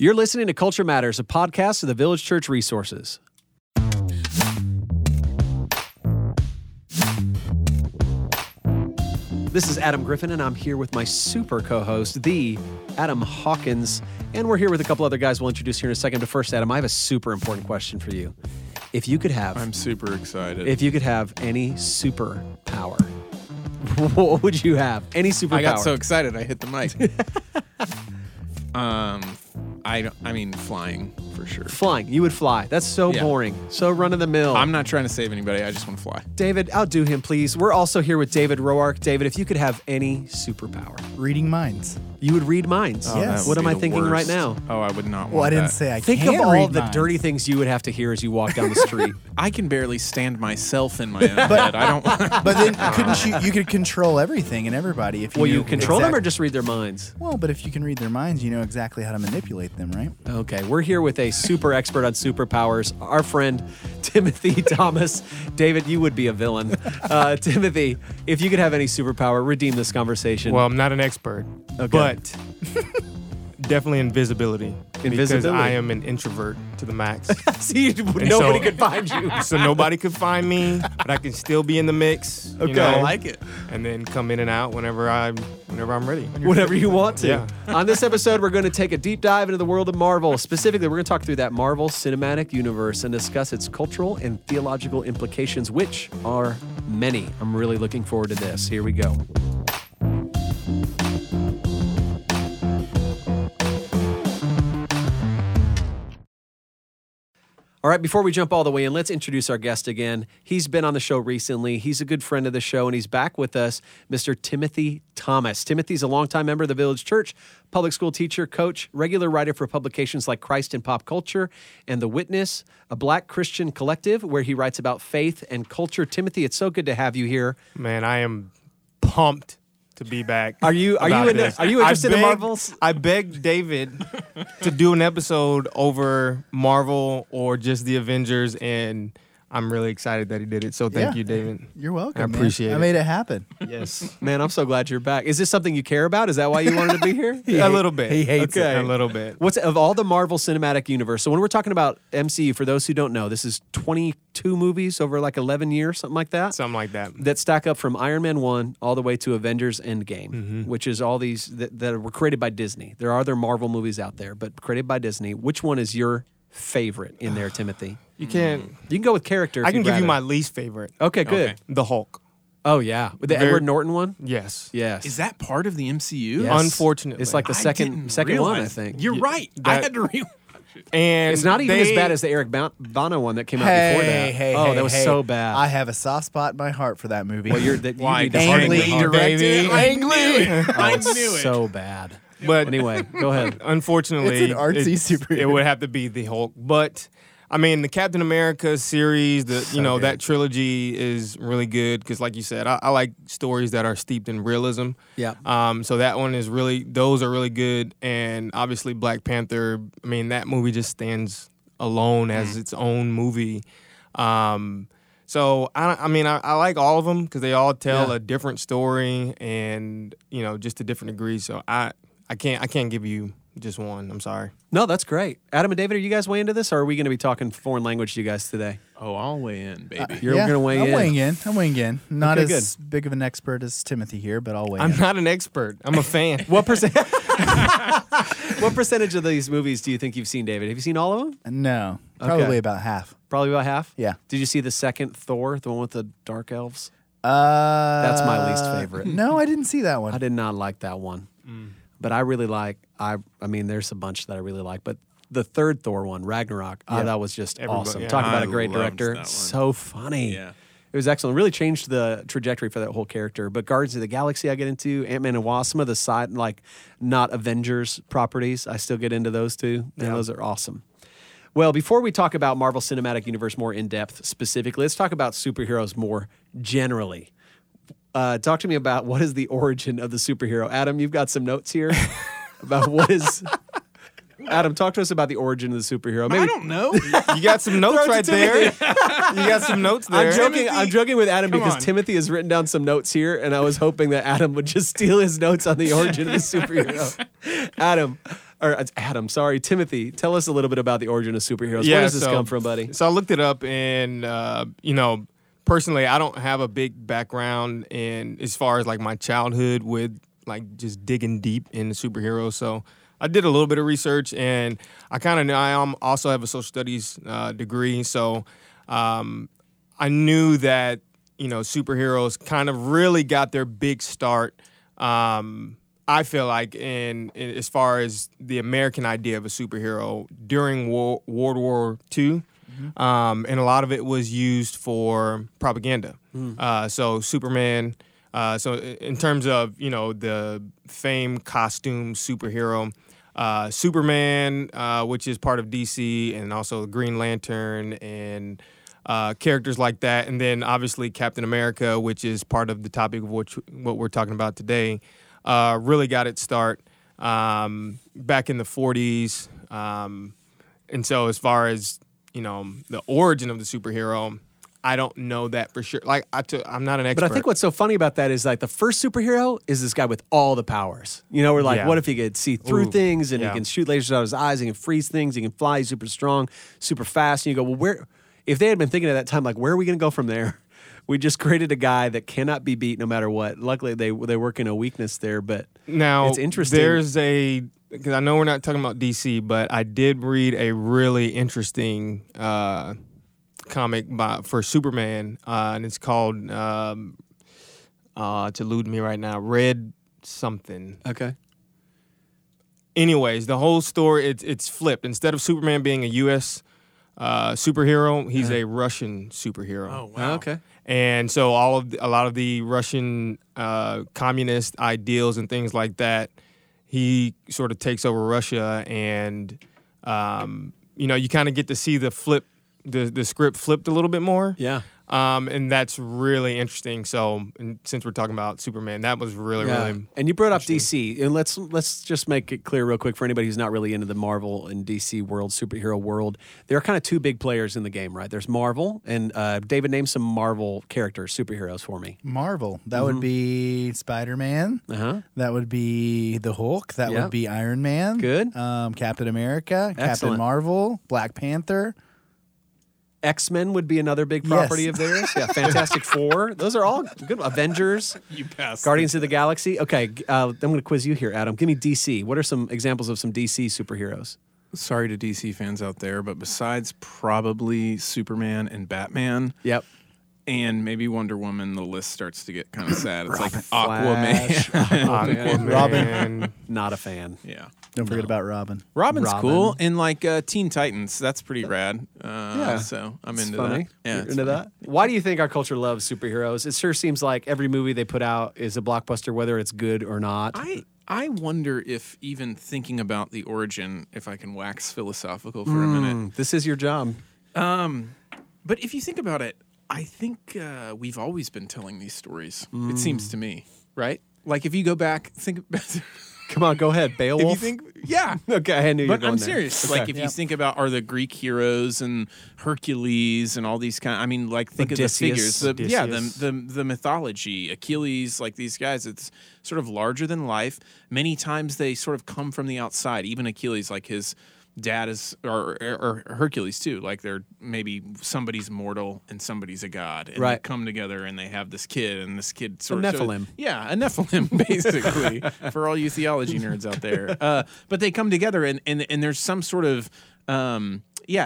You're listening to Culture Matters, a podcast of the Village Church Resources. This is Adam Griffin, and I'm here with my super co-host, the Adam Hawkins. And we're here with a couple other guys we'll introduce here in a second. But first, Adam, I have a super important question for you. If you could have... I'm super excited. If you could have any superpower, what would you have? Any superpower? I got so excited I hit the mic. I mean, flying for sure. Flying. You would fly. That's so boring. So run-of-the-mill. I'm not trying to save anybody. I just want to fly. David, outdo him, please. We're also here with David Roark. David, if you could have any superpower, reading minds. You would read minds. Oh, yes. What am I thinking right now? Oh, I would not want Well, I didn't that. say I Think can't of all read the minds. dirty things you would have to hear as you walk down the street. I can barely stand myself in my own head. I don't. But then couldn't you could control everything and everybody if you Well, knew you control them or exact- just read their minds? Well, but if you can read their minds, you know exactly how to manipulate them, right? Okay, we're here with a super expert on superpowers, our friend Timothy Thomas. David, you would be a villain. Timothy, if you could have any superpower, redeem this conversation. Well, I'm not an expert, Okay. but definitely invisibility. Because Invisibility. I am an introvert to the max. See, nobody so- could find you. So nobody could find me, but I can still be in the mix. Okay. You know, I like it. and then come in and out whenever I'm ready. Whatever you want to. Yeah. On this episode, we're going to take a deep dive into the world of Marvel. Specifically, we're going to talk through that Marvel Cinematic Universe and discuss its cultural and theological implications, which are many. I'm really looking forward to this. Here we go. All right, before we jump all the way in, let's introduce our guest again. He's been on the show recently. He's a good friend of the show, and he's back with us, Mr. Timothy Thomas. Timothy's a longtime member of the Village Church, public school teacher, coach, regular writer for publications like Christ in Pop Culture and The Witness, a Black Christian collective where he writes about faith and culture. Timothy, it's so good to have you here. Man, I am pumped to be back. Are you interested in Marvels? I begged David to do an episode over Marvel or just the Avengers, and I'm really excited that he did it. So thank Yeah. you, David. You're welcome. I appreciate man. it. I made it happen. Yes. Man, I'm so glad you're back. Is this something you care about? Is that why you wanted to be here? A little bit. He hates it. A little bit. What's of all the Marvel Cinematic Universe? So when we're talking about MCU, for those who don't know, this is 22 movies over like 11 years, something like that. Something like that. That stack up from Iron Man 1 all the way to Avengers Endgame, which is all these that were created by Disney. There are other Marvel movies out there, but created by Disney. Which one is your favorite in there, Timothy? You can't. You can go with character. if I can you'd give you rather. my least favorite. Okay, good. Okay. The Hulk. Oh yeah, with the Very- Edward Norton one. Yes. Yes. Is that part of the MCU? Yes. Unfortunately. It's like the I second didn't one, I realize- think. You're right. I that- had to read. And It's not even as they- bad as the Eric Bana one that came out before that. That was so bad. I have a soft spot in my heart for that movie. Well, you need Why? to Ang harden Lee your heart. directed Baby. I knew it. Oh, I it's knew it. so bad. But Anyway, go ahead. unfortunately, It's an artsy superhero. It would have to be the Hulk. But I mean, the Captain America series, that trilogy is really good because, like you said, I like stories that are steeped in realism. Yeah. So that one is those are really good, and obviously Black Panther. I mean, that movie just stands alone as its own movie. So I like all of them because they all tell Yeah. a different story and just to different degrees. So I can't give you just one. I'm sorry. No, that's great. Adam and David, are you guys way into this, or are we going to be talking foreign language to you guys today? Oh, I'll weigh in, baby. You're going to weigh in. I'm weighing in. Not Okay, as big of an expert as Timothy here, but I'll weigh I'm in. not an expert. I'm a fan. What percent? What percentage of these movies do you think you've seen, David? Have you seen all of them? No, Okay. probably about half. Probably about half. Yeah. Did you see the second Thor, the one with the dark elves? That's my least favorite. No, I didn't see that one. I did not like that one. But I really like, I mean, there's a bunch that I really like, but the third Thor one, Ragnarok, Yeah. that was just Everybody- awesome. yeah. Talk about I a great loved director. that one. So funny. Yeah. It was excellent. Really changed the trajectory for that whole character. But Guardians of the Galaxy, I get into. Ant-Man and Wasp, some of the side, like, not Avengers properties, I still get into those too. And those are awesome. Well, before we talk about Marvel Cinematic Universe more in depth specifically, let's talk about superheroes more generally. Talk to me about what is the origin of the superhero. Adam, you've got some notes here about what is... Adam, talk to us about the origin of the superhero. I don't know. You got some notes Throw it right to there. You got some notes there. I'm joking with Adam Come because on. Timothy has written down some notes here, and I was hoping that Adam would just steal his notes on the origin of the superhero. Adam, or Adam, sorry, Timothy, tell us a little bit about the origin of superheroes. Yeah, Where does this so- come from, buddy? So I looked it up, and personally, I don't have a big background in as far as like my childhood with like just digging deep into superheroes. So I did a little bit of research, and I kind of know I also have a social studies degree. So I knew that superheroes kind of really got their big start. I feel like in as far as the American idea of a superhero during World War II. And a lot of it was used for propaganda. So Superman. So in terms of the famed costume superhero, Superman, which is part of DC, and also Green Lantern and characters like that, and then obviously Captain America, which is part of the topic of what we're talking about today, really got its start back in the 40s. And so as far as the origin of the superhero, I don't know that for sure. Like I'm not an expert. But I think what's so funny about that is like the first superhero is this guy with all the powers. We're like, Yeah. what if he could see through Ooh, things and yeah. he can shoot lasers out of his eyes, he can freeze things, he can fly, he's super strong, super fast. And you go, well, where? If they had been thinking at that time, like, where are we going to go from there? We just created a guy that cannot be beat no matter what. Luckily, they work in a weakness there, but now it's interesting. because I know we're not talking about DC, but I did read a really interesting comic for Superman, and it's called it's eluding me right now. Red something. Okay. Anyways, the whole story it's flipped. Instead of Superman being a U.S. Superhero, he's a Russian superhero. Oh wow. Okay. And so a lot of the Russian communist ideals and things like that, he sort of takes over Russia, and you kind of get to see the script flipped a little bit more. Yeah. And that's really interesting. So, and since we're talking about Superman, that was really And you brought up DC, and let's just make it clear real quick for anybody who's not really into the Marvel and DC world, superhero world. There are kind of two big players in the game, right? There's Marvel, and David, name some Marvel characters, superheroes for me. Marvel. That would be Spider-Man. Uh-huh. That would be the Hulk. That Yep. would be Iron Man. Good. Captain America. Excellent. Captain Marvel. Black Panther. X-Men would be another big property Yes. of theirs. Yeah, Fantastic Four. Those are all good. Avengers, You passed. Guardians of the Galaxy. Okay, I'm going to quiz you here, Adam. Give me DC. What are some examples of some DC superheroes? Sorry to DC fans out there, but besides probably Superman and Batman Yep. and maybe Wonder Woman, the list starts to get kind of sad. It's like Flash. Aquaman. Robin. Not a fan. Yeah. Don't forget about Robin. Robin's Robin. cool. And like Teen Titans, that's pretty rad. Yeah. So I'm It's into funny. that. Yeah, You're it's into funny. that? Why do you think our culture loves superheroes? It sure seems like every movie they put out is a blockbuster, whether it's good or not. I wonder if even thinking about the origin, if I can wax philosophical for a minute. This is your job. But if you think about it, I think we've always been telling these stories. It seems to me, right? Like if you go back, think about. Come on, go ahead, If Beowulf. you think, yeah. Okay, I knew you were But going I'm there. serious. Okay. Like if you think about are the Greek heroes and Hercules and all these kind. I mean, like think Odysseus. of the figures. Odysseus. The mythology. Achilles, like these guys. It's sort of larger than life. Many times they sort of come from the outside. Even Achilles, like his dad is, or Hercules too. Like they're maybe somebody's mortal and somebody's a god, and Right. they come together and they have this kid, and this kid A sort of Nephilim. yeah, a Nephilim, basically, for all you theology nerds out there. But they come together, and there's some sort of the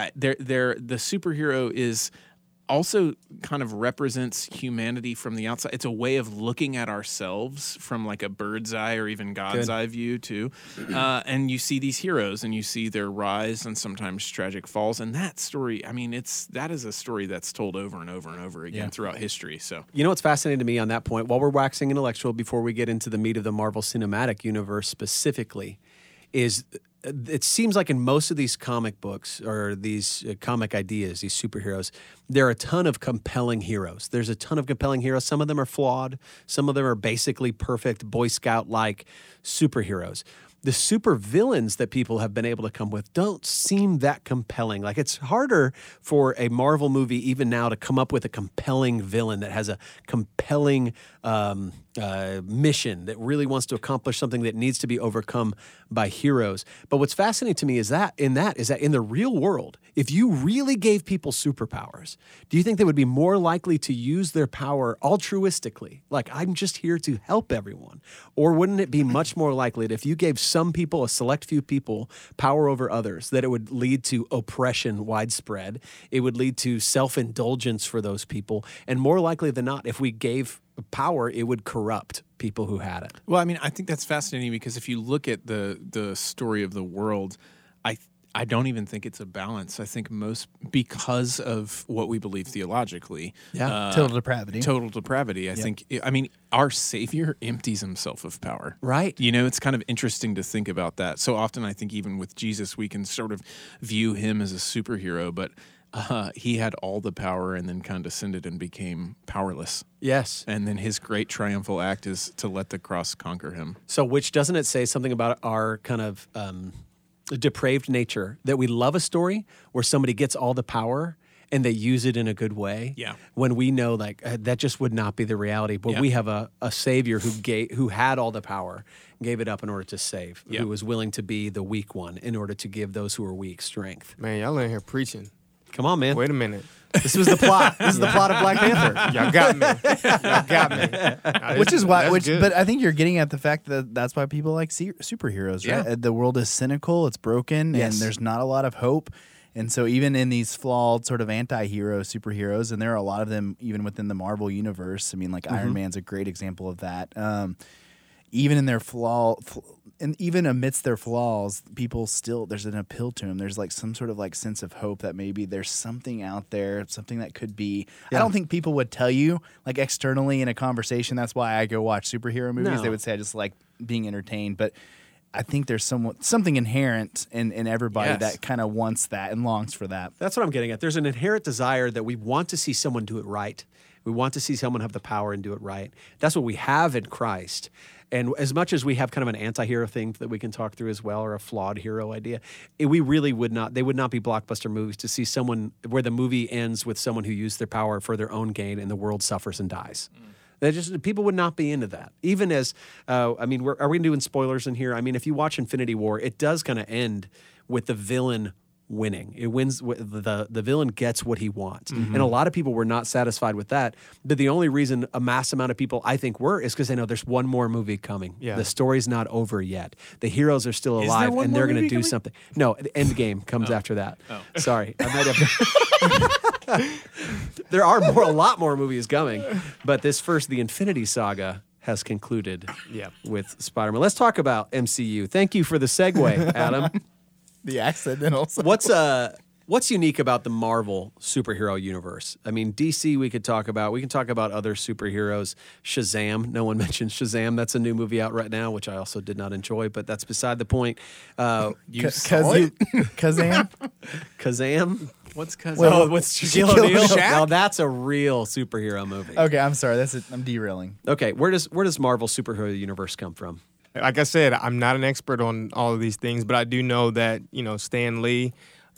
superhero is also kind of represents humanity from the outside. It's a way of looking at ourselves from like a bird's eye or even God's Good. eye view too. And you see these heroes and you see their rise and sometimes tragic falls. And that story, I mean, that is a story that's told over and over and over again throughout history. So You know what's fascinating to me on that point, while we're waxing intellectual before we get into the meat of the Marvel Cinematic Universe specifically, is it seems like in most of these comic books or these comic ideas, these superheroes, there are a ton of compelling heroes. There's a ton of compelling heroes. Some of them are flawed. Some of them are basically perfect Boy Scout-like superheroes. the super villains that people have been able to come with don't seem that compelling. Like, it's harder for a Marvel movie even now to come up with a compelling villain that has a compelling mission that really wants to accomplish something that needs to be overcome by heroes. But what's fascinating to me is that in the real world, if you really gave people superpowers, do you think they would be more likely to use their power altruistically? Like, I'm just here to help everyone. Or wouldn't it be much more likely that if you gave some people, a select few people, power over others, that it would lead to oppression widespread? It would lead to self-indulgence for those people. And more likely than not, if we gave power, it would corrupt people who had it. Well, I mean, I think that's fascinating because if you look at the story of the world, I don't even think it's a balance. I think because of what we believe theologically. Yeah. Total depravity. Total depravity. I think, our Savior empties himself of power. Right. You know, it's kind of interesting to think about that. So often I think even with Jesus, we can sort of view him as a superhero, but he had all the power and then condescended and became powerless. Yes. And then his great triumphal act is to let the cross conquer him. So, which doesn't it say something about our kind of depraved nature, that we love a story where somebody gets all the power and they use it in a good way? Yeah. When we know that just would not be the reality. But Yeah. we have a Savior who had all the power, gave it up in order to save, Yeah. who was willing to be the weak one in order to give those who are weak strength. Man, y'all in here preaching. Come on, man. Wait a minute. This was the plot. This is the plot of Black Panther. Y'all got me. Y'all got me. Which is why, That's good. but I think you're getting at the fact that that's why people like superheroes, right? Yeah. The world is cynical, it's broken, Yes. and there's not a lot of hope. And so even in these flawed sort of anti-hero superheroes, and there are a lot of them even within the Marvel universe. I mean, like Iron Man's a great example of that. Even in their and even amidst their flaws, people still, there's an appeal to them. There's like some sort of like sense of hope that maybe there's something out there, something that could be. Yeah. I don't think people would tell you like externally in a conversation. That's why I go watch superhero movies. No. They would say I just like being entertained, but I think there's something inherent in everybody Yes. that kind of wants that and longs for that. That's what I'm getting at. There's an inherent desire that we want to see someone do it right. We want to see someone have the power and do it right. That's what we have in Christ. And as much as we have kind of an anti-hero thing that we can talk through as well, or a flawed hero idea, we really would not be blockbuster movies to see someone where the movie ends with someone who used their power for their own gain and the world suffers and dies. People would not be into that. Even as, are we doing spoilers in here? I mean, if you watch Infinity War, it does kind of end with the villain winning. It wins. The villain gets what he wants, and a lot of people were not satisfied with that. But the only reason a mass amount of people, I think, were is because they know there's one more movie coming. Yeah. The story's not over yet. The heroes are still there alive, one and more they're going to movie do coming? something. No, the Endgame comes after that. Sorry, I might have. There are a lot more movies coming, but the Infinity Saga has concluded. Yeah. With Spider-Man. Let's talk about MCU. Thank you for the segue, Adam. The accidental. What's unique about the Marvel superhero universe? I mean, DC we can talk about other superheroes. Shazam. No one mentioned Shazam. That's a new movie out right now, which I also did not enjoy, but that's beside the point. Kazam. Kazam. What's cousin? Well, With Shaquille Shaquille O'Neal. O'Neal. Now that's a real superhero movie. Okay, I'm sorry. I'm derailing. Okay, where does Marvel superhero universe come from? Like I said, I'm not an expert on all of these things, but I do know that Stan Lee,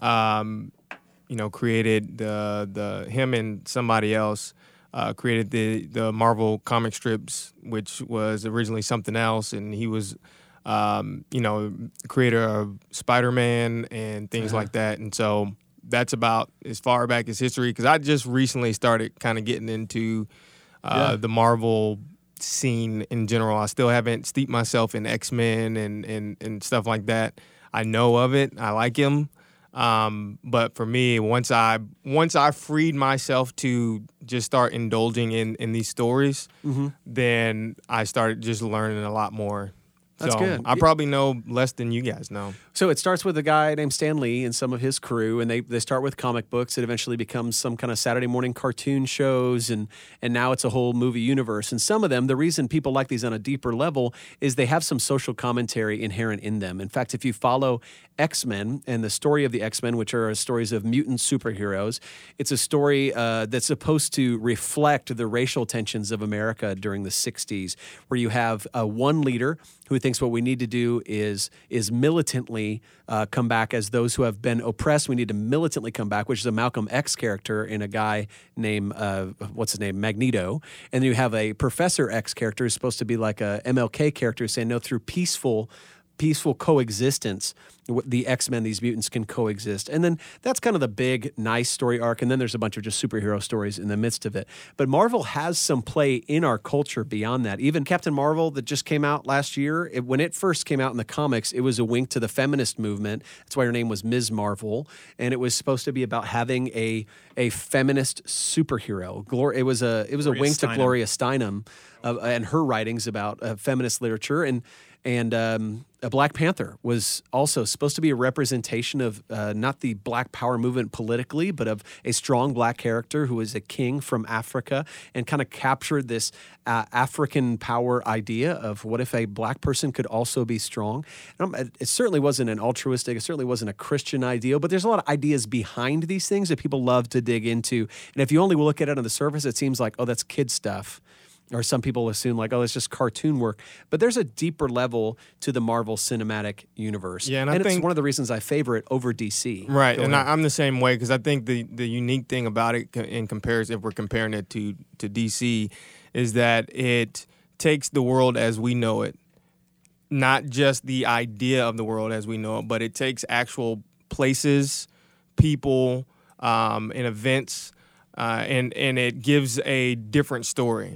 created him and somebody else created the Marvel comic strips, which was originally something else, and he was creator of Spider-Man and things like that, and so that's about as far back as history. Because I just recently started kind of getting into the Marvel scene in general. I still haven't steeped myself in X-Men and stuff like that. I know of it. I like him. But for me, once I freed myself to just start indulging in these stories, then I started just learning a lot more. That's good. I probably know less than you guys know. So it starts with a guy named Stan Lee and some of his crew, and they start with comic books. It eventually becomes some kind of Saturday morning cartoon shows, and now it's a whole movie universe. And some of them, the reason people like these on a deeper level is they have some social commentary inherent in them. In fact, if you follow X-Men and the story of the X-Men, which are stories of mutant superheroes, it's a story that's supposed to reflect the racial tensions of America during the 60s, where you have one leader who thinks what we need to do is militantly come back as those who have been oppressed. We need to militantly come back, which is a Malcolm X character in a guy named what's his name, Magneto. And then you have a Professor X character who's supposed to be like a MLK character saying no, through peaceful coexistence, the X-Men, these mutants can coexist. And then that's kind of the big, nice story arc. And then there's a bunch of just superhero stories in the midst of it. But Marvel has some play in our culture beyond that. Even Captain Marvel that just came out last year, when it first came out in the comics, it was a wink to the feminist movement. That's why her name was Ms. Marvel. And it was supposed to be about having a feminist superhero. It was a wink to Gloria Steinem and her writings about feminist literature. And a Black Panther was also supposed to be a representation of not the Black Power movement politically, but of a strong Black character who was a king from Africa and kind of captured this African power idea of what if a Black person could also be strong. It certainly wasn't an altruistic, it certainly wasn't a Christian ideal, but there's a lot of ideas behind these things that people love to dig into. And if you only look at it on the surface, it seems like, oh, that's kid stuff. Or some people assume like, oh, it's just cartoon work. But there's a deeper level to the Marvel Cinematic Universe. Yeah, and I think it's one of the reasons I favor it over DC. Right, and I'm the same way because I think the unique thing about it in comparison, if we're comparing it to DC, is that it takes the world as we know it, not just the idea of the world as we know it, but it takes actual places, people, and events, and it gives a different story.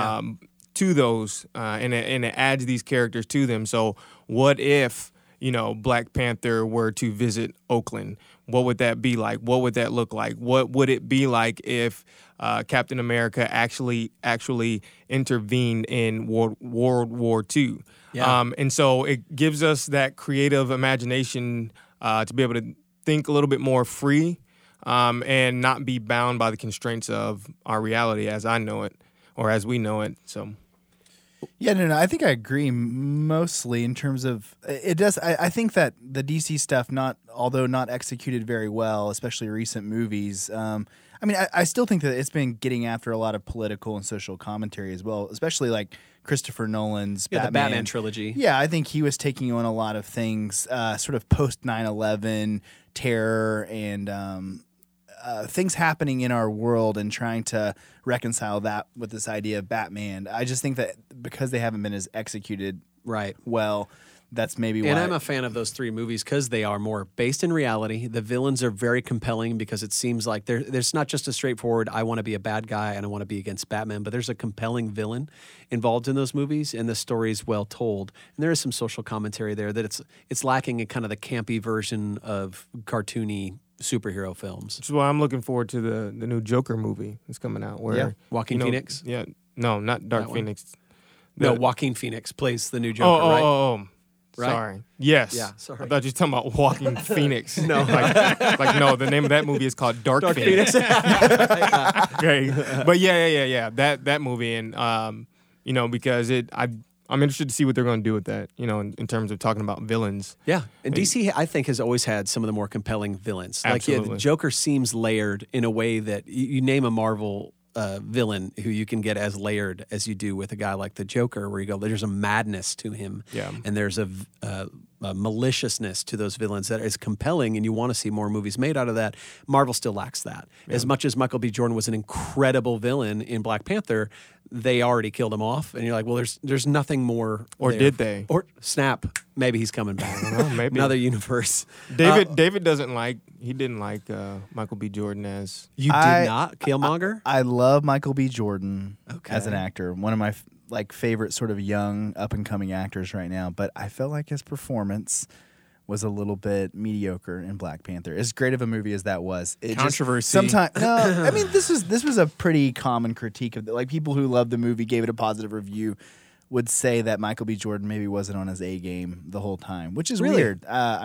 To those, and it adds these characters to them. So what if, Black Panther were to visit Oakland? What would that be like? What would that look like? What would it be like if Captain America actually intervened in World War II? Yeah. And so it gives us that creative imagination to be able to think a little bit more free and not be bound by the constraints of our reality as I know it. Or as we know it, so. Yeah, no, I think I agree mostly in terms of it does. I think that the DC stuff, although not executed very well, especially recent movies. I still think that it's been getting after a lot of political and social commentary as well, especially like Christopher Nolan's Batman. The Batman trilogy. Yeah, I think he was taking on a lot of things, sort of post 9/11 terror and. Things happening in our world and trying to reconcile that with this idea of Batman. I just think that because they haven't been as executed well, that's maybe why. And I'm a fan of those three movies because they are more based in reality. The villains are very compelling because it seems like there's not just a straightforward, I want to be a bad guy and I want to be against Batman, but there's a compelling villain involved in those movies and the story is well told. And there is some social commentary there that it's lacking in kind of the campy version of cartoony superhero films. That's why I'm looking forward to the new Joker movie that's coming out. Where Joaquin Phoenix? Yeah, no, not Dark Phoenix. No, Joaquin Phoenix plays the new Joker, right? Oh. Right? Sorry. Yes. Yeah, sorry. I thought you were talking about Joaquin Phoenix. No. No, the name of that movie is called Dark Phoenix. Okay. But yeah. That movie and because I'm interested to see what they're going to do with that, in terms of talking about villains. Yeah. And DC, I think, has always had some of the more compelling villains. Absolutely. Like, the Joker seems layered in a way that you name a Marvel villain who you can get as layered as you do with a guy like the Joker, where you go, there's a madness to him. Yeah. And there's a maliciousness to those villains that is compelling, and you want to see more movies made out of that. Marvel still lacks that. Yeah. As much as Michael B. Jordan was an incredible villain in Black Panther, they already killed him off, and you're like, well, there's nothing more. Or there. did they? Or snap, maybe he's coming back. I don't know, maybe another universe. David didn't like Michael B. Jordan as you did not Killmonger. I love Michael B. Jordan as an actor. One of my favorite sort of young up and coming actors right now. But I felt like his performance was a little bit mediocre in Black Panther. As great of a movie as that was, controversy. Sometimes, this was a pretty common critique of like people who loved the movie, gave it a positive review, would say that Michael B. Jordan maybe wasn't on his A game the whole time, which is weird.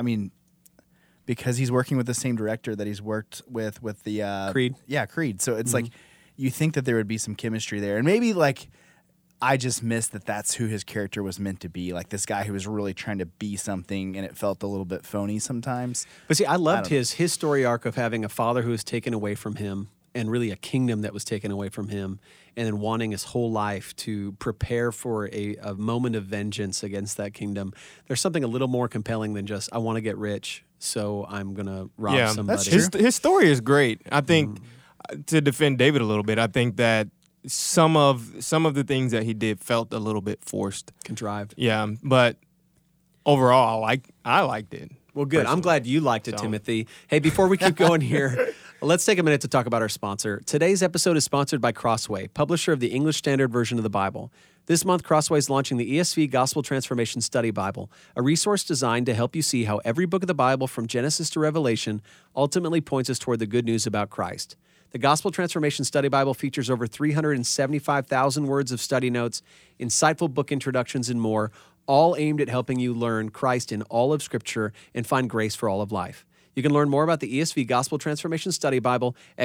Because he's working with the same director that he's worked with the Creed. Yeah, Creed. So it's like you think that there would be some chemistry there, and maybe like. I just missed that that's who his character was meant to be, like this guy who was really trying to be something, and it felt a little bit phony sometimes. But see, I loved his story arc of having a father who was taken away from him and really a kingdom that was taken away from him, and then wanting his whole life to prepare for a moment of vengeance against that kingdom. There's something a little more compelling than just, I want to get rich, so I'm going to rob somebody. that's true. His story is great. I think, to defend David a little bit, I think that some of the things that he did felt a little bit forced. Contrived. Yeah, but overall, I liked it. Well, good. I'm personally. glad you liked it, So- Timothy. Hey, before we keep going here, let's take a minute to talk about our sponsor. Today's episode is sponsored by Crossway, publisher of the English Standard Version of the Bible. This month, Crossway is launching the ESV Gospel Transformation Study Bible, a resource designed to help you see how every book of the Bible from Genesis to Revelation ultimately points us toward the good news about Christ. The Gospel Transformation Study Bible features over 375,000 words of study notes, insightful book introductions, and more, all aimed at helping you learn Christ in all of Scripture and find grace for all of life. You can learn more about the ESV Gospel Transformation Study Bible at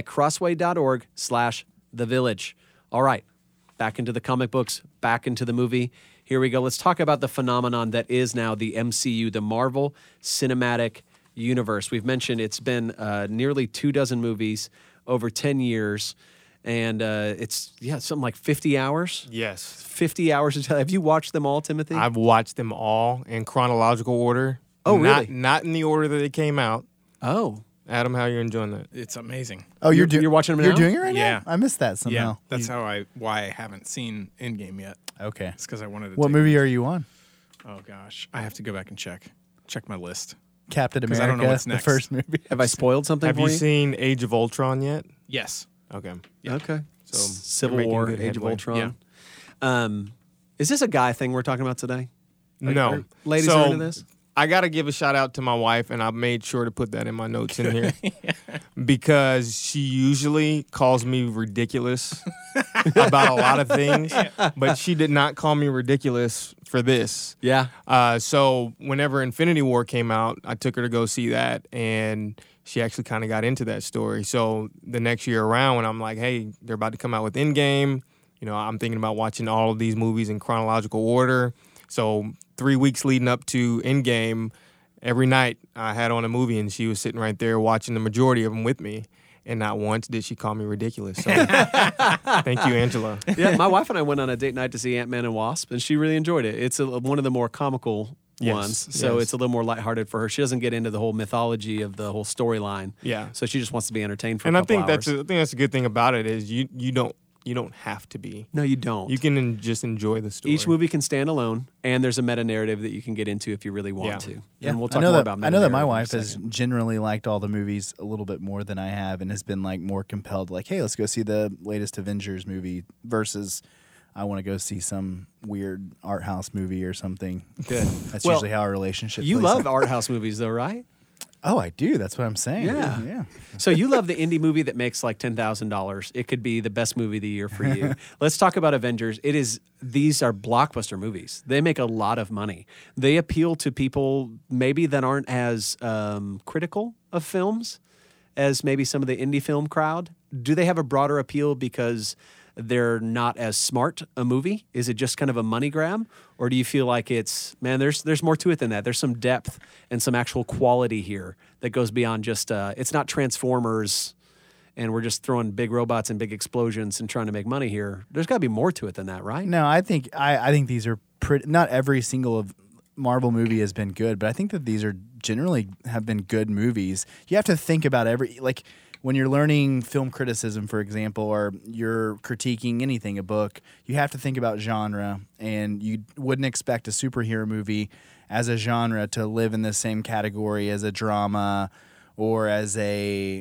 crossway.org/thevillage. All right, back into the comic books, back into the movie. Here we go. Let's talk about the phenomenon that is now the MCU, the Marvel Cinematic Universe. We've mentioned it's been nearly 24 movies over 10 years, and it's something like 50 hours. Yes. 50 hours. Have you watched them all, Timothy? I've watched them all in chronological order. Oh, really? Not in the order that they came out. Oh. Adam, how you enjoying that? It's amazing. Oh, You're watching them You're now? doing it right Yeah. now? I missed that somehow. Yeah, that's why I haven't seen Endgame yet. Okay. It's because I wanted to. What take movie are you on? Oh gosh, I have to go back and check my list. Captain 'Cause America, I don't know what's the next. first movie. Have I spoiled something Have for you seen Age of Ultron yet? Yes. Okay. Yeah. Okay. So Civil you're making War, good Age of headway. Ultron. Is this a guy thing we're talking about today? No. Ladies So, are into this? I got to give a shout out to my wife, and I made sure to put that in my notes in here because she usually calls me ridiculous about a lot of things, but she did not call me ridiculous for this. Yeah. So whenever Infinity War came out, I took her to go see that, and she actually kind of got into that story. So the next year around, when I'm like, hey, they're about to come out with Endgame, I'm thinking about watching all of these movies in chronological order. So 3 weeks leading up to Endgame, every night I had on a movie, and she was sitting right there watching the majority of them with me. And not once did she call me ridiculous. So thank you, Angela. Yeah, my wife and I went on a date night to see Ant-Man and Wasp, and she really enjoyed it. It's one of the more comical ones, so yes. it's a little more lighthearted for her. She doesn't get into the whole mythology of the whole storyline. Yeah. So she just wants to be entertained for And a I couple think hours. I think that's a good thing about it is you don't have to be. No, you don't. You can just enjoy the story. Each movie can stand alone, and there's a meta narrative that you can get into if you really want Yeah. to. Yeah, And we'll talk I know more that, about I know that my meta-narrative in a wife has second. generally liked all the movies a little bit more than I have, and has been like more compelled. Like, hey, let's go see the latest Avengers movie versus I want to go see some weird art house movie or something. Good. That's Well, usually how our relationship. You plays love out. art house movies, though, right? Oh, I do. That's what I'm saying. Yeah. yeah. So you love the indie movie that makes like $10,000. It could be the best movie of the year for you. Let's talk about Avengers. These are blockbuster movies. They make a lot of money. They appeal to people maybe that aren't as critical of films as maybe some of the indie film crowd. Do they have a broader appeal because they're not as smart a movie? Is it just kind of a money grab? Or do you feel like there's more to it than that? There's some depth and some actual quality here that goes beyond just, it's not Transformers and we're just throwing big robots and big explosions and trying to make money here. There's got to be more to it than that, right? No, I think these are pretty. Not every single of Marvel movie has been good, but I think that these are generally have been good movies. You have to think about when you're learning film criticism, for example, or you're critiquing anything, a book, you have to think about genre, and you wouldn't expect a superhero movie as a genre to live in the same category as a drama or as a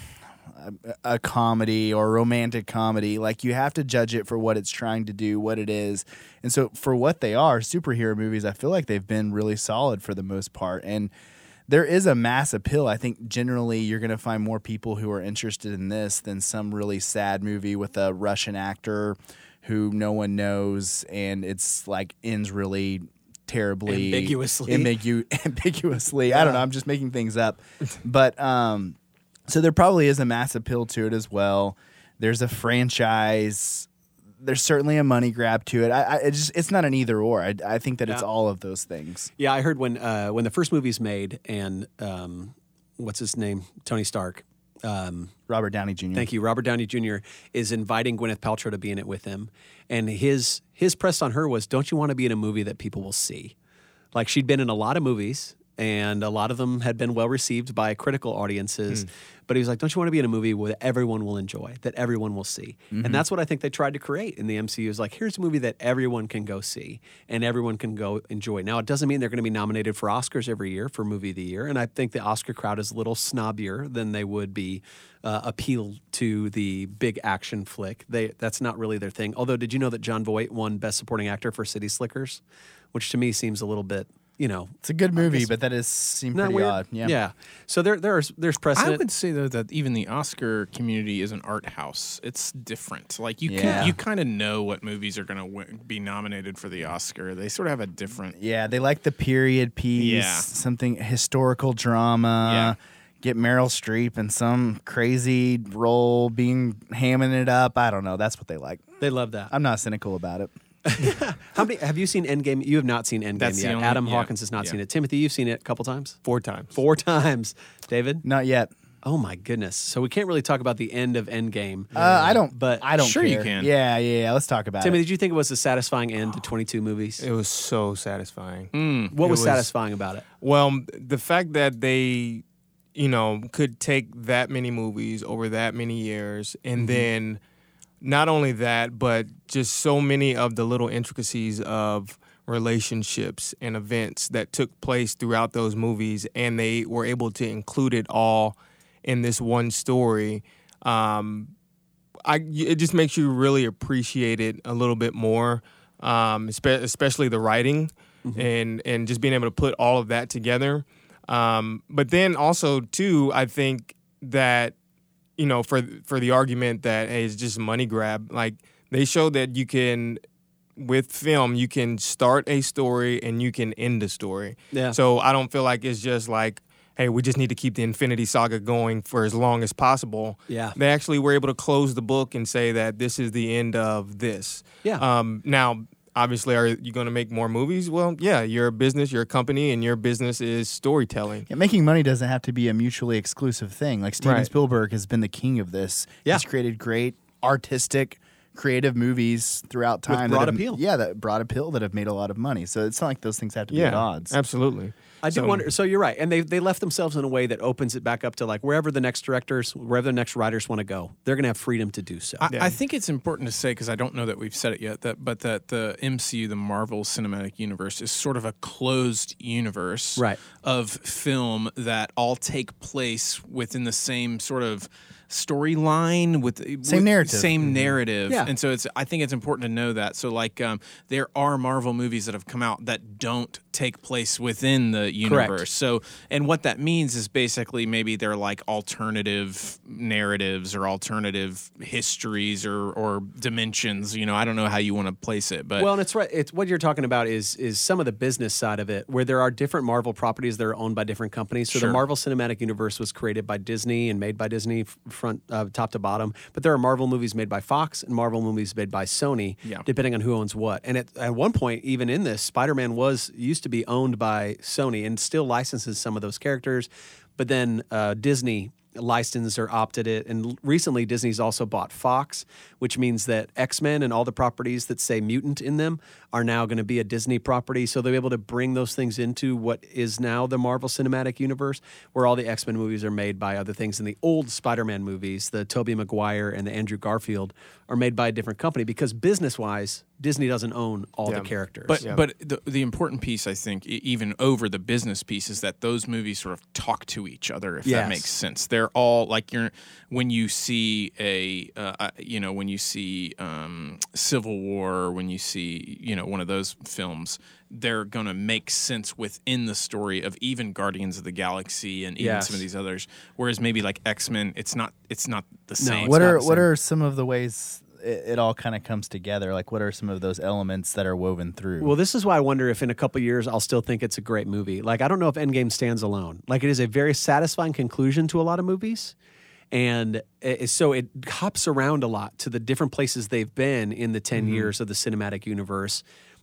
comedy or romantic comedy. Like, you have to judge it for what it's trying to do, what it is. And so for what they are, superhero movies, I feel like they've been really solid for the most part. And there is a mass appeal. I think generally you're going to find more people who are interested in this than some really sad movie with a Russian actor who no one knows, and it's like ends really terribly Ambiguously. ambiguously. I don't know. I'm just making things up. But so there probably is a mass appeal to it as well. There's a franchise. There's certainly a money grab to it. It's not an either or. I think that it's all of those things. Yeah, I heard when the first movie's made and what's his name? Tony Stark. Robert Downey Jr. Thank you. Robert Downey Jr. is inviting Gwyneth Paltrow to be in it with him. And his press on her was, don't you want to be in a movie that people will see? Like, she'd been in a lot of movies, and a lot of them had been well received by critical audiences. But he was like, don't you want to be in a movie where everyone will enjoy, that everyone will see? And that's what I think they tried to create in the MCU is like, here's a movie that everyone can go see and everyone can go enjoy. Now, it doesn't mean they're going to be nominated for Oscars every year for Movie of the Year. And I think the Oscar crowd is a little snobbier than they would be appeal to the big action flick. That's not really their thing. Although, did you know that Jon Voight won Best Supporting Actor for City Slickers? Which to me seems a little bit, it's a good movie, but that seemed pretty weird? odd. Yeah. So there's precedent. I would say though that even the Oscar community is an art house. It's different. Like you kind of know what movies are going to be nominated for the Oscar. They sort of have a different. Yeah, they like the period piece, something historical drama. Get Meryl Streep in some crazy role, hamming it up. I don't know. That's what they like. They love that. I'm not cynical about it. Have you seen Endgame? You have not seen Endgame yet. Adam Hawkins has not seen it. Timothy, you've seen it a couple times? 4 times. 4 times. David? Not yet. Oh my goodness. So we can't really talk about the end of Endgame. I don't Sure care. you can. Yeah. Let's talk about Timothy, it. did you think it was a satisfying end to 22 movies? It was so satisfying. What was satisfying about it? Well, the fact that they, could take that many movies over that many years and then not only that, but just so many of the little intricacies of relationships and events that took place throughout those movies, and they were able to include it all in this one story. It just makes you really appreciate it a little bit more, especially the writing and just being able to put all of that together. But then also, too, I think that for the argument that, hey, it's just a money grab, like they show that you can, with film, you can start a story and you can end a story. Yeah. So I don't feel like it's just like, hey, we just need to keep the Infinity Saga going for as long as possible. Yeah. They actually were able to close the book and say that this is the end of this. Yeah. Now, obviously, are you going to make more movies? Well, yeah, you're a business, you're a company, and your business is storytelling. Yeah, making money doesn't have to be a mutually exclusive thing. Like Steven Right. Spielberg has been the king of this. Yeah. He's created great, artistic, creative movies throughout time. broad that have, appeal. Yeah, that broad appeal that have made a lot of money. So it's not like those things have to be at odds. Absolutely. I do wonder. So you're right, and they left themselves in a way that opens it back up to like wherever the next directors, wherever the next writers want to go, they're going to have freedom to do so. I think it's important to say, because I don't know that we've said it yet, but that the MCU, the Marvel Cinematic Universe, is sort of a closed universe of film that all take place within the same sort of storyline with same narrative. Yeah. And so I think it's important to know that. So like there are Marvel movies that have come out that don't take place within the universe. Correct. So, and what that means is basically maybe they're like alternative narratives or alternative histories or dimensions. I don't know how you want to place it, but well, and it's right. It's what you're talking about is some of the business side of it, where there are different Marvel properties that are owned by different companies. So the Marvel Cinematic Universe was created by Disney and made by Disney front top to bottom. But there are Marvel movies made by Fox and Marvel movies made by Sony, depending on who owns what. And at one point, even in this, Spider-Man used to be owned by Sony and still licenses some of those characters. But then Disney licensed or opted it. And recently, Disney's also bought Fox, which means that X-Men and all the properties that say mutant in them are now going to be a Disney property. So they're able to bring those things into what is now the Marvel Cinematic Universe, where all the X-Men movies are made by other things. And the old Spider-Man movies, the Tobey Maguire and the Andrew Garfield, are made by a different company because business-wise, Disney doesn't own all the characters. But the important piece, I think, even over the business piece, is that those movies sort of talk to each other, if that makes sense. They're all like when you see when you see Civil War, when you see one of those films, they're going to make sense within the story of even Guardians of the Galaxy and even some of these others. Whereas maybe like X-Men, it's not the same. What are some of the ways it all kind of comes together? Like, what are some of those elements that are woven through? Well, this is why I wonder if in a couple of years I'll still think it's a great movie. Like, I don't know if Endgame stands alone. Like, it is a very satisfying conclusion to a lot of movies. And so it hops around a lot to the different places they've been in the 10 years of the cinematic universe.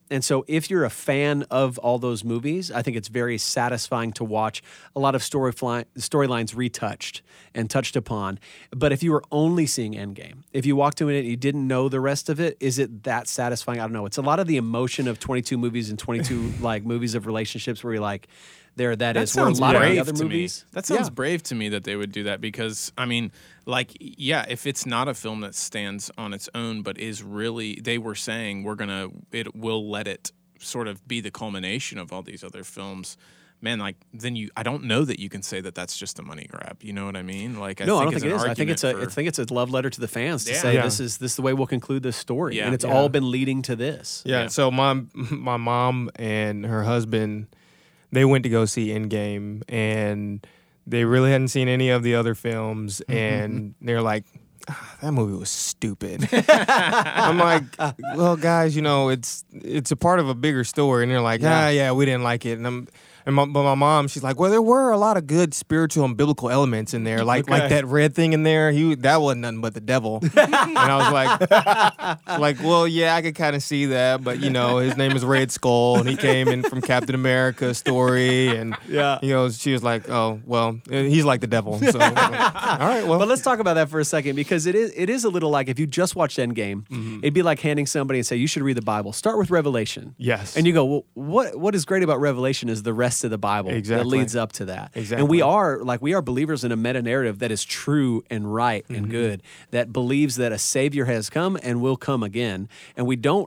And so if you're a fan of all those movies, I think it's very satisfying to watch a lot of storylines retouched and touched upon. But if you were only seeing Endgame, if you walked into it and you didn't know the rest of it, is it that satisfying? I don't know. It's a lot of the emotion of 22 movies and 22 like movies of relationships where you're like, there, that is. Where a sounds lot of the brave other to movies. me. That sounds Yeah. brave to me that they would do that because, I mean, like, yeah, if it's not a film that stands on its own, but is really, they were saying we'll let it sort of be the culmination of all these other films. Man, like then I don't know that you can say that that's just a money grab. You know what I mean? Like, No, I don't think it is. I think it's a love letter to the fans to Yeah. say Yeah. this is the way we'll conclude this story, Yeah. and it's Yeah. all been leading to this. Yeah. Yeah. So my mom and her husband, they went to go see Endgame, and they really hadn't seen any of the other films, and they're like, that movie was stupid. I'm like, well, guys, it's a part of a bigger story, and they're like, yeah, we didn't like it, but my mom, she's like, well, there were a lot of good spiritual and biblical elements in there, like that red thing in there. That wasn't nothing but the devil. And I was like, well, yeah, I could kind of see that, but his name is Red Skull, and he came in from Captain America story, and she was like, oh, well, he's like the devil. So, all right, well, But let's talk about that for a second because it is a little like if you just watched Endgame, it'd be like handing somebody and say you should read the Bible. Start with Revelation. Yes. And you go, well, what is great about Revelation is the rest of the Bible that Exactly. leads up to that. Exactly. And we are believers in a meta narrative that is true and right and good, that believes that a Savior has come and will come again. And we don't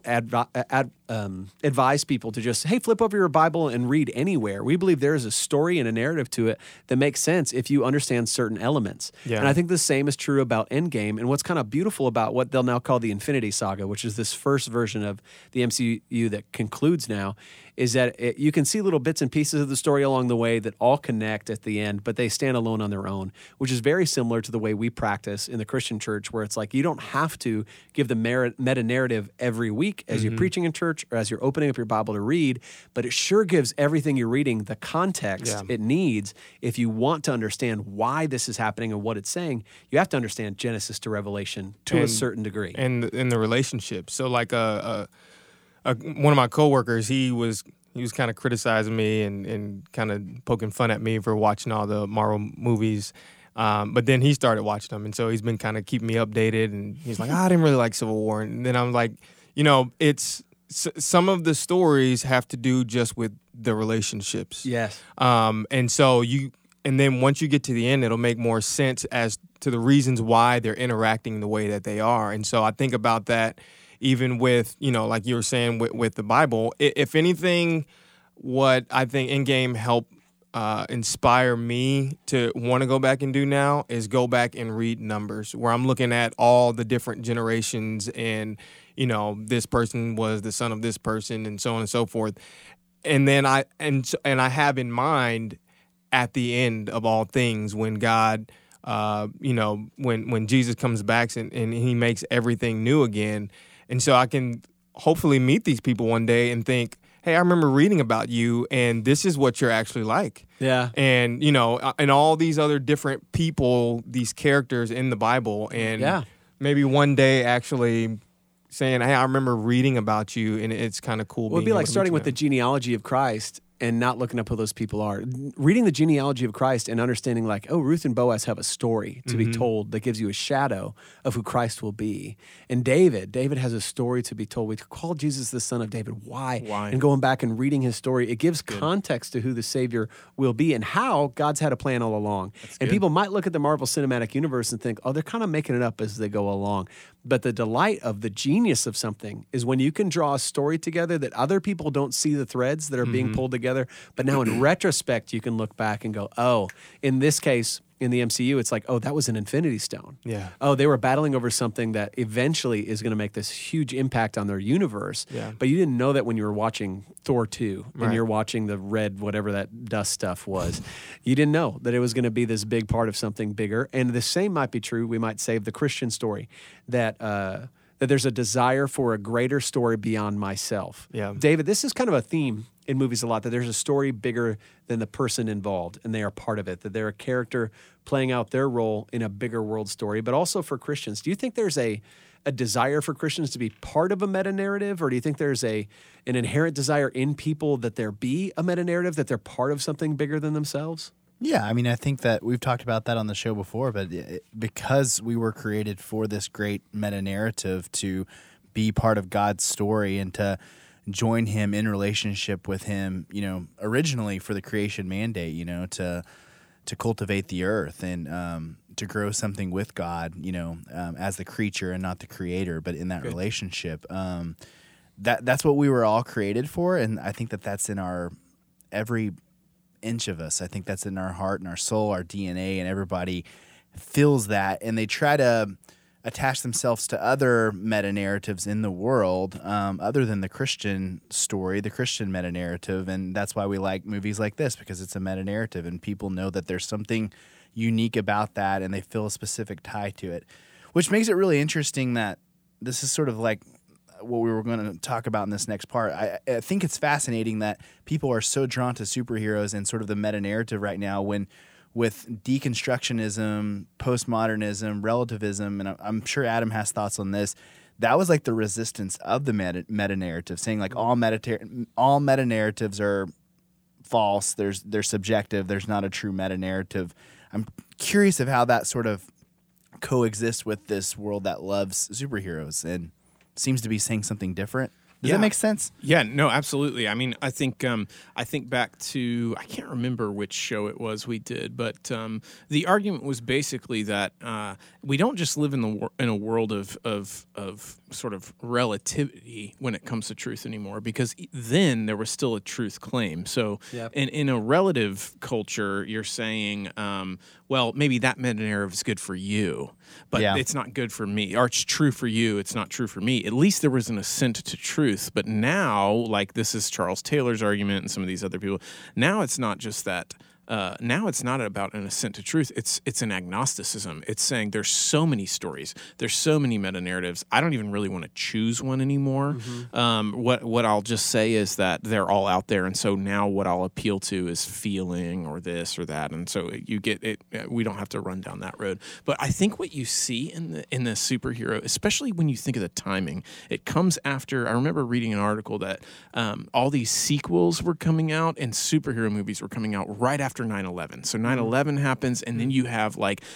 advise people to just, hey, flip over your Bible and read anywhere. We believe there is a story and a narrative to it that makes sense if you understand certain elements. Yeah. And I think the same is true about Endgame. And what's kind of beautiful about what they'll now call the Infinity Saga, which is this first version of the MCU that concludes now, is that you can see little bits and pieces of the story along the way that all connect at the end, but they stand alone on their own, which is very similar to the way we practice in the Christian church, where it's like you don't have to give the meta narrative every week as you're preaching in church or as you're opening up your Bible to read, but it sure gives everything you're reading the context it needs. If you want to understand why this is happening and what it's saying, you have to understand Genesis to Revelation to a certain degree. and in the relationship. So like one of my coworkers, he was kind of criticizing me and kind of poking fun at me for watching all the Marvel movies. But then he started watching them, and so he's been kind of keeping me updated. And he's like, I didn't really like Civil War. And then I'm like, it's some of the stories have to do just with the relationships. Yes. And so and then once you get to the end, it'll make more sense as to the reasons why they're interacting the way that they are. And so I think about that even with, like you were saying with the Bible. If anything, what I think Endgame helped inspire me to want to go back and do now is go back and read Numbers, where I'm looking at all the different generations and, this person was the son of this person and so on and so forth. And then I have in mind at the end of all things when God, when Jesus comes back and he makes everything new again. And so I can hopefully meet these people one day and think, hey, I remember reading about you, and this is what you're actually like. Yeah. And, and all these other different people, these characters in the Bible, and maybe one day actually saying, hey, I remember reading about you, and it's kind of cool. Well, it'd be like starting with the genealogy of Christ and not looking up who those people are. Reading the genealogy of Christ and understanding like, oh, Ruth and Boaz have a story to be told that gives you a shadow of who Christ will be. And David has a story to be told. We call Jesus the son of David. Why? And going back and reading his story, it gives context to who the Savior will be and how God's had a plan all along. And people might look at the Marvel Cinematic Universe and think, oh, they're kind of making it up as they go along. But the delight of the genius of something is when you can draw a story together that other people don't see the threads that are being pulled together. But now in retrospect, you can look back and go, oh, in this case, in the MCU, it's like, oh, that was an Infinity Stone. Yeah. Oh, they were battling over something that eventually is going to make this huge impact on their universe. Yeah. But you didn't know that when you were watching Thor 2 and Right. you're watching the red, whatever that dust stuff was. You didn't know that it was going to be this big part of something bigger. And the same might be true, we might say, of the Christian story, that there's a desire for a greater story beyond myself. Yeah. David, this is kind of a theme in movies a lot, that there's a story bigger than the person involved, and they are part of it, that they're a character playing out their role in a bigger world story. But also for Christians, do you think there's a a desire for Christians to be part of a meta narrative, or do you think there's an inherent desire in people that there be a meta narrative, that they're part of something bigger than themselves? Yeah, I mean, I think that we've talked about that on the show before, but because we were created for this great meta narrative to be part of God's story and to join Him in relationship with Him, originally for the creation mandate, to cultivate the earth and to grow something with God, as the creature and not the creator, but in that relationship. That's what we were all created for, and I think that that's in our every inch of us. I think that's in our heart and our soul, our DNA, and everybody feels that, and they try to attach themselves to other meta narratives in the world, other than the Christian story, the Christian meta narrative, and that's why we like movies like this, because it's a meta narrative, and people know that there's something unique about that, and they feel a specific tie to it, which makes it really interesting that this is sort of like what we were going to talk about in this next part. I think it's fascinating that people are so drawn to superheroes and sort of the meta narrative right now, when with deconstructionism, postmodernism, relativism, and I'm sure Adam has thoughts on this, that was like the resistance of the meta narrative, saying like all meta narratives are false, they're subjective, there's not a true meta narrative. I'm curious of how that sort of coexists with this world that loves superheroes and seems to be saying something different. Does that make sense? Yeah, no, absolutely. I mean, I think back to, I can't remember which show it was we did, but the argument was basically that we don't just live in a world of sort of relativity when it comes to truth anymore, because then there was still a truth claim. So in a relative culture, you're saying, well, maybe that meta narrative is good for you, but it's not good for me. Or it's true for you, it's not true for me. At least there was an assent to truth. But now, like this is Charles Taylor's argument and some of these other people, now it's not just that. Now it's not about an assent to truth. It's an agnosticism. It's saying there's so many stories. There's so many meta narratives. I don't even really want to choose one anymore. What I'll just say is that they're all out there, and so now what I'll appeal to is feeling or this or that, and so you get it. We don't have to run down that road. But I think what you see in the superhero, especially when you think of the timing, it comes after. I remember reading an article that all these sequels were coming out and superhero movies were coming out right after 9/11. So 9/11 happens, and then you have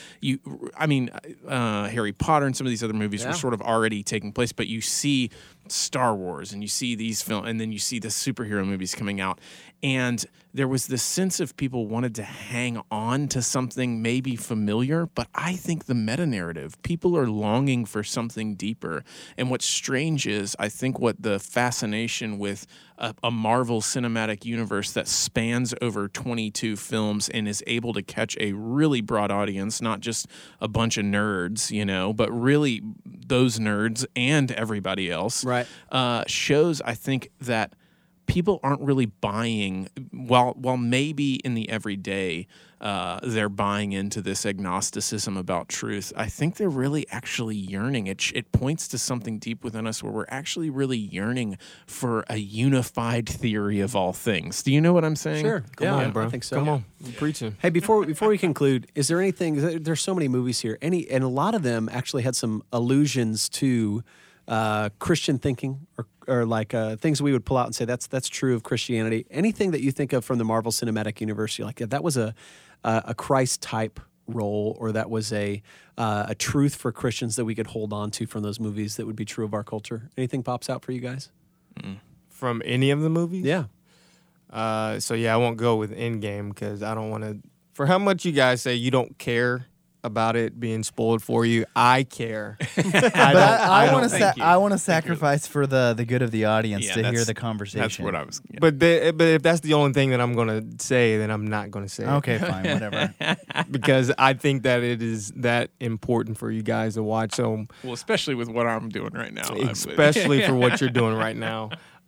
Harry Potter and some of these other movies were sort of already taking place, but you see Star Wars and you see these films, and then you see the superhero movies coming out, and there was this sense of people wanted to hang on to something maybe familiar, but I think the meta narrative, people are longing for something deeper. And what's strange is I think what the fascination with a Marvel Cinematic Universe that spans over 22 films and is able to catch a really broad audience, not just a bunch of nerds, but really those nerds and everybody else, shows, I think, that people aren't really buying, while maybe in the everyday they're buying into this agnosticism about truth. I think they're really actually yearning. It points to something deep within us where we're actually really yearning for a unified theory of all things. Do you know what I'm saying? Sure. Come on, bro. I think so. Come on. You're preaching. Hey, before we conclude, is there anything? There's so many movies here. And a lot of them actually had some allusions to Christian thinking or like things we would pull out and say that's true of Christianity. Anything that you think of from the Marvel Cinematic Universe, you're like, that was a Christ type role, or that was a truth for Christians that we could hold on to from those movies that would be true of our culture. Anything pops out for you guys? From any of the movies? Yeah. I won't go with Endgame because I don't want to. For how much you guys say you don't care about it being spoiled for you, I care. I want to sacrifice for the good of the audience to hear the conversation. That's what I was. Yeah. But if that's the only thing that I'm going to say, then I'm not going to say it. Okay, fine, whatever. Because I think that it is that important for you guys to watch. So, well, especially with what I'm doing right now. Especially for what you're doing right now.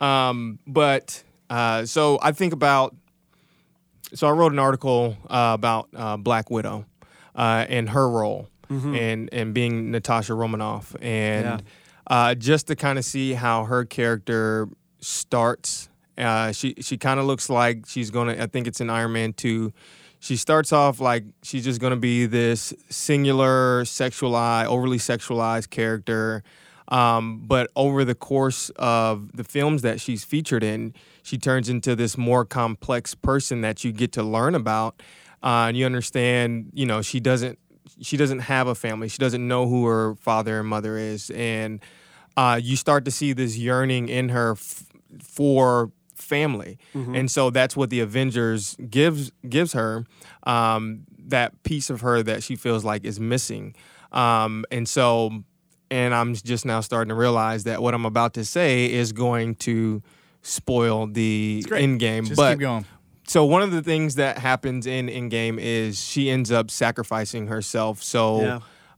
So I think about. So I wrote an article about Black Widow. And her role and being Natasha Romanoff, and just to kind of see how her character starts. She kind of looks like she's gonna. I think it's in Iron Man 2. She starts off like she's just gonna be this singular, overly sexualized character. But over the course of the films that she's featured in, she turns into this more complex person that you get to learn about. And you understand, she doesn't have a family. She doesn't know who her father and mother is. And you start to see this yearning in her for family. Mm-hmm. And so that's what the Avengers gives her, that piece of her that she feels like is missing. And I'm just now starting to realize that what I'm about to say is going to spoil the Endgame. Just keep going. So one of the things that happens in Endgame is she ends up sacrificing herself. So,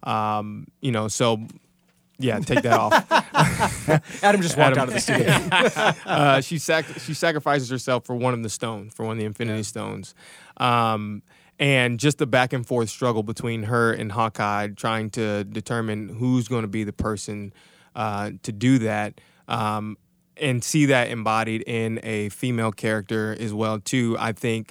take that off. Adam just walked out of the studio. She sacrifices herself for one of the Infinity Stones. And just the back and forth struggle between her and Hawkeye, trying to determine who's going to be the person to do that, and see that embodied in a female character as well too. I think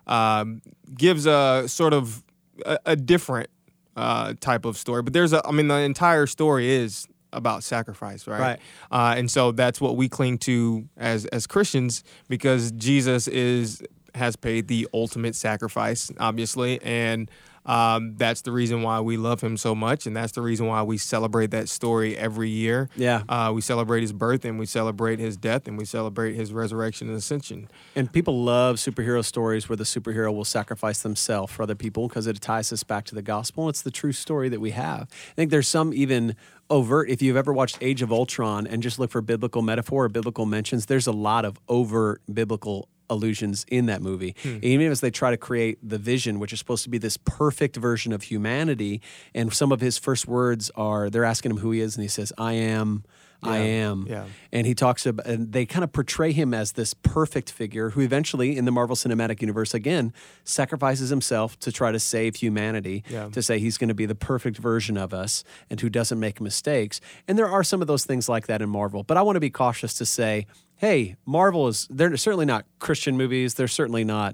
gives a sort of a different type of story. But the entire story is about sacrifice, right? And so that's what we cling to as Christians, because Jesus has paid the ultimate sacrifice, obviously, and that's the reason why we love him so much, and that's the reason why we celebrate that story every year. Yeah, we celebrate his birth, and we celebrate his death, and we celebrate his resurrection and ascension. And people love superhero stories where the superhero will sacrifice themselves for other people because it ties us back to the gospel. It's the true story that we have. I think there's some even overt. If you've ever watched Age of Ultron and just look for biblical metaphor or biblical mentions, there's a lot of overt biblical allusions in that movie. Even as they try to create the Vision, which is supposed to be this perfect version of humanity, and some of his first words are, they're asking him who he is, and he says, I am. Yeah. And he talks about, and they kind of portray him as this perfect figure who eventually, in the Marvel Cinematic Universe, again, sacrifices himself to try to save humanity, to say he's going to be the perfect version of us and who doesn't make mistakes. And there are some of those things like that in Marvel. But I want to be cautious to say, hey, they're certainly not Christian movies. They're certainly not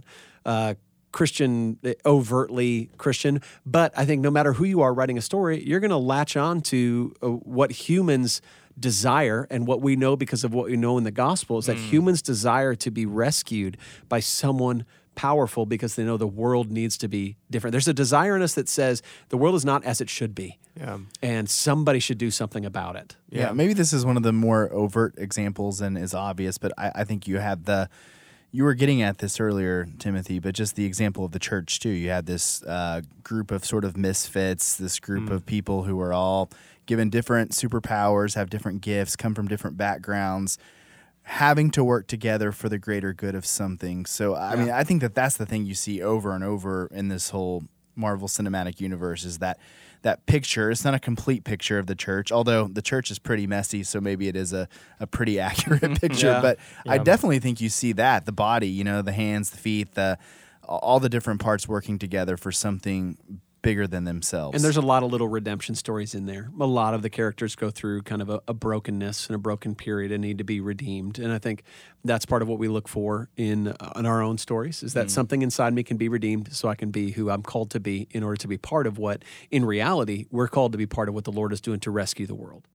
Christian, overtly Christian. But I think no matter who you are writing a story, you're going to latch on to what humans desire, and what we know because of what we know in the gospel is that humans desire to be rescued by someone powerful because they know the world needs to be different. There's a desire in us that says the world is not as it should be, and somebody should do something about it. Yeah, maybe this is one of the more overt examples and is obvious, but I think you had you were getting at this earlier, Timothy, but just the example of the church too. You had this group of sort of misfits, this group of people who are all given different superpowers, have different gifts, come from different backgrounds, having to work together for the greater good of something. So, I mean, I think that's the thing you see over and over in this whole Marvel Cinematic Universe is that picture. It's not a complete picture of the church, although the church is pretty messy, so maybe it is a pretty accurate picture. But I definitely think you see that, the body, the hands, the feet, all the different parts working together for something bigger than themselves. And there's a lot of little redemption stories in there. A lot of the characters go through kind of a brokenness and a broken period and need to be redeemed. And I think that's part of what we look for in our own stories, is that something inside me can be redeemed so I can be who I'm called to be in order to be part of what, in reality, we're called to be part of what the Lord is doing to rescue the world.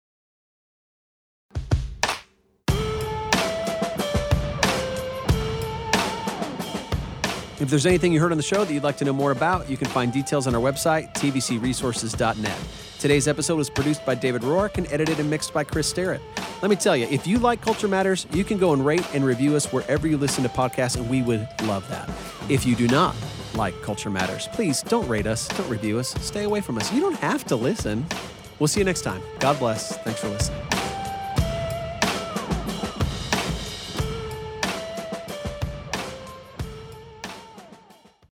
If there's anything you heard on the show that you'd like to know more about, you can find details on our website, tvcresources.net. Today's episode was produced by David Rourke and edited and mixed by Chris Sterrett. Let me tell you, if you like Culture Matters, you can go and rate and review us wherever you listen to podcasts, and we would love that. If you do not like Culture Matters, please don't rate us, don't review us, stay away from us. You don't have to listen. We'll see you next time. God bless. Thanks for listening.